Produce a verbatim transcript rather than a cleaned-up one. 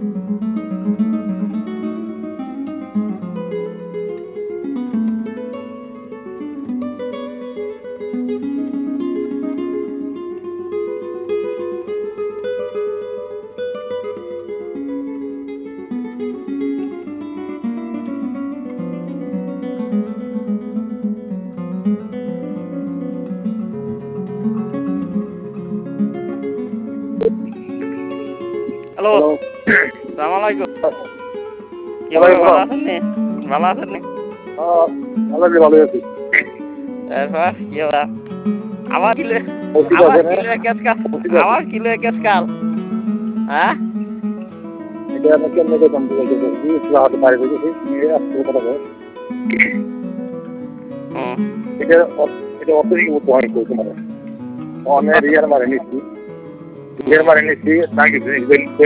Hello, hello. সালাম আলাইকুম। কি ওয়ালাইকুম ভালো সালাম। আছেন নি? ভালো আছেন নি? হ্যাঁ, ভালো আছি, ভালো আছি। তারপর কি হলো? আমার কিলো ওষুধ আমার আছে না? কিলো কেসকাল ওষুধ আছে। আমার কিলো কেসকাল হ্যাঁ এটা আমি কেমনে করতাম বলতে পারছি, একটু হাতে বাইরে রেখেছি, নিয়ে আসতে কথা বল। হুম এটা অ- এটা অত্যধিক পয়েন্ট করছে মানে অনেক রিয়ার মারে নিচ্ছি রিয়ার মারে নিচ্ছি না কিছু